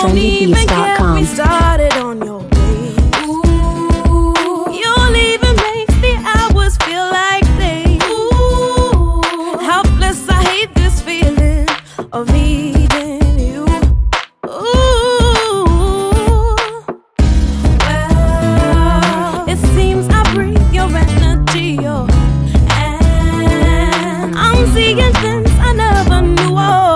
trendybeats.com. Started on your way. Ooh, your leaving makes the hours feel like days. Ooh, helpless, I hate this feeling of needing you. Ooh, well, it seems I breathe your energy, and I'm seeing things I never knew.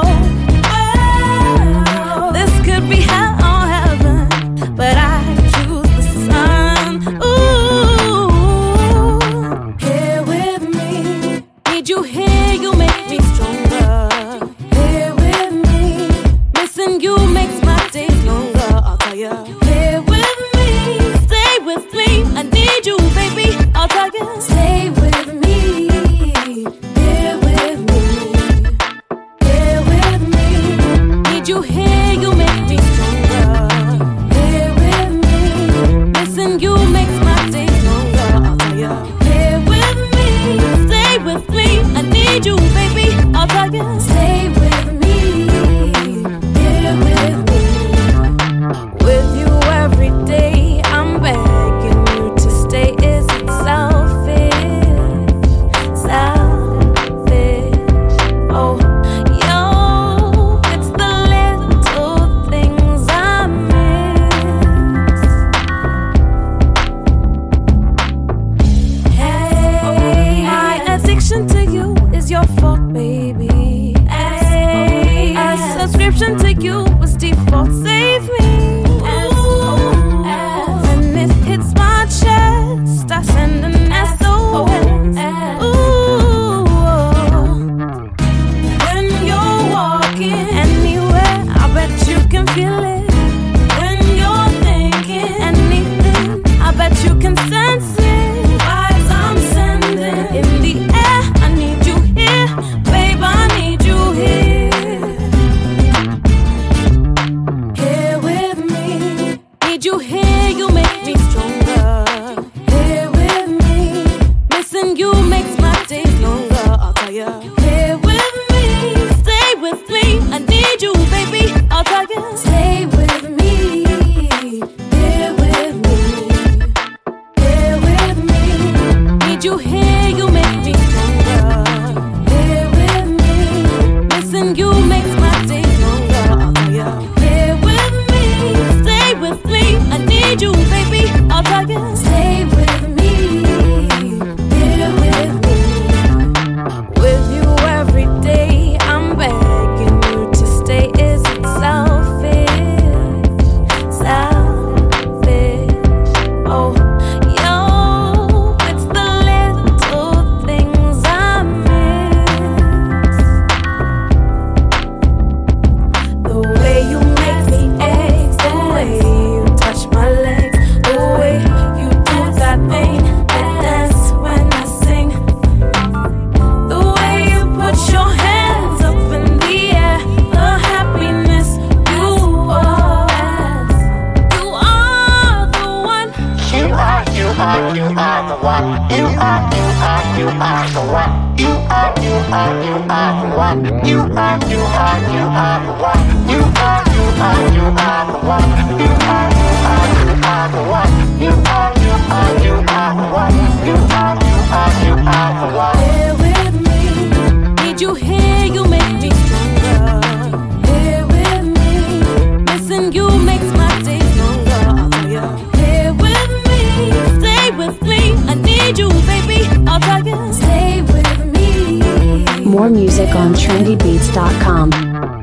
This could be hell or heaven, but I choose the sun. Ooh, here with me. Need you here, you make me stronger. Here with me. Missing you makes my days longer. I'll tell you. Here with me. Stay with me. I need you, baby. I'll tell you. Stay with me. Here with me. Here with me. Need you here, you make me stronger. Here with me. Missing you makes my days longer. I'll tell you. Here with me. Stay with me. I need you, baby. I'll tell you. Stay with me. Here with me. With you every day, I'm begging you to stay. Is it selfish? Selfish. Oh, yo, it's the little things I miss. Hey, my addiction to you is your fault, baby. Hey, a subscription to you was default. Save me. When it hits my chest, I send an SOS. Ooh, when you're walking anywhere, I bet you can feel it. When you're thinking anything, I bet you can sense it. Vibes I'm sending in the air, I need you here, babe, I need you here. Here with me. Need you here, you make me stronger. Here with me. Missing you makes my days longer. I'll tell you. Here with me. Stay with me. I need you, baby. I'll tell you. Stay with me. Here with me. Here with me. Need you here, you make me stronger. Here with me. Missing you makes my days longer. I'll tell you. Here with me. Stay with me. I need you, baby. I'll tell you. Stay with me. Here with me. With you every day, I'm begging you to stay. Is it selfish? Selfish. Oh, yo, it's the little things I miss. The way you make me ache, the way you touch my legs, the way you do that thing that dance when I sing, the way you put your hands up in the air, the happiness you are. You are the one. You are the one. You are the one. You are the one. You are the one. You are the one. You are the one. You are the one. You are the one. You are the one. Here with me. Need you here, you make me stronger. Here with me. Missing you makes my days longer. I'll tell you. Here with me. Stay with me. I need you, baby. I'll tell you. Stay with me. More music on trendybeats.com.